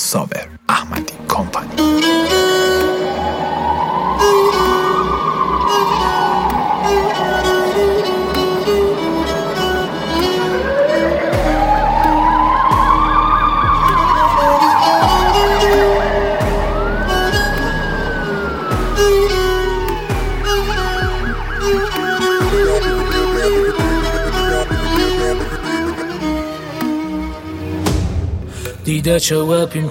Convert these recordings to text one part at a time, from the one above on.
صابر احمدی کمپانی. دیده چوابیم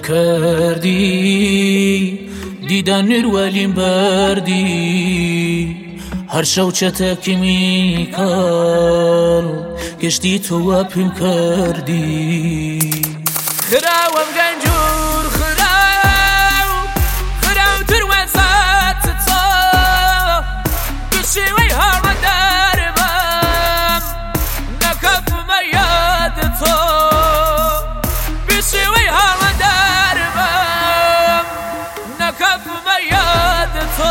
کردی، دیده نروالیم بردی، هر شو چتکی میکال گشتی تو وابیم کردی. خراوم گنجور خراو دروازات تا بشوی هر دربم نکف میاد تو بشوی هر دربم نکف میاد تو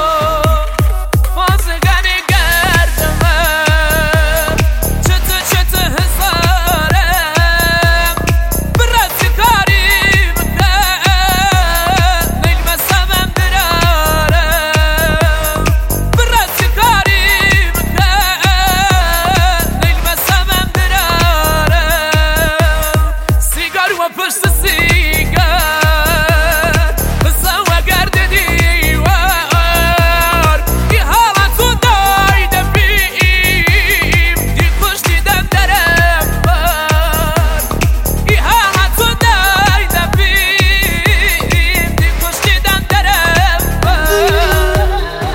فازگانی گردم چت هزارم برات کاری بکن نیل مسامم درارم برات کاری بکن نیل مسامم درارم سیگار و پشت سیگار بسوا گرد دیوار ای حالا تو دایده بیم دی خوش دیدم درم بار ای حالا تو دایده بیم دی خوش دیدم درم بار.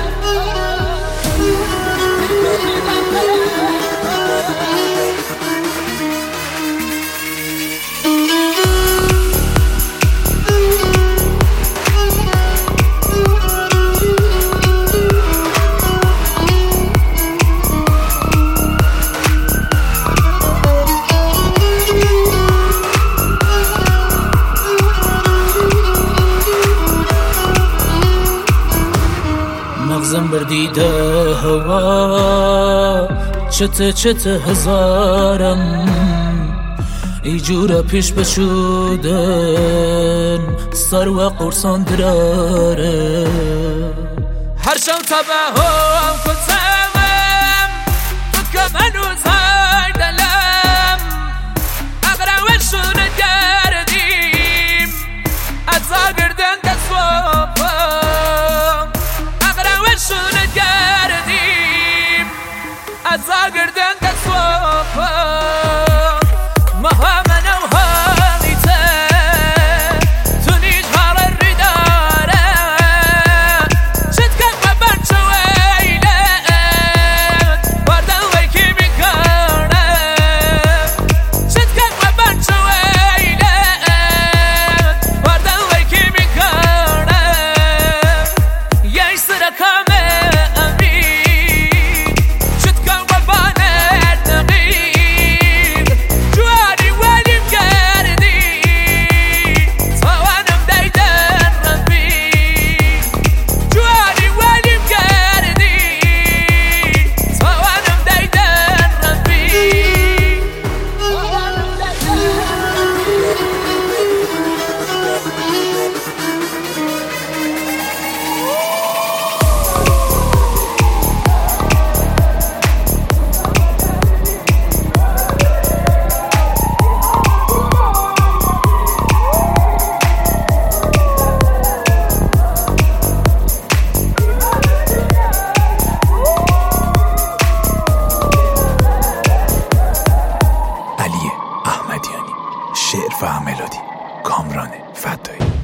مغزم بردیده هوا چت هزارم ای جورا پیش بشودن سر و قرصان دراره هر شو تباهم کتمم فکم هنوز های دلم اقراوشون گردیم ازا گردن دستوابم اقراوشون گردیم ازا گردن دستوابم مها منو هامیته تو نیج هار ریداره شد کم و برچو ویلت باردن ویکی میکنه شد کم و برچو ویلت باردن ویکی میکنه یای سرکامه امید شد کم و بانت نقیق جواری ولیم کردی توانم دیدن رفیق جواری ولیم کردی توانم دیدن رفیق علی احمدیانی، شعر و ملودی کامران فدایی.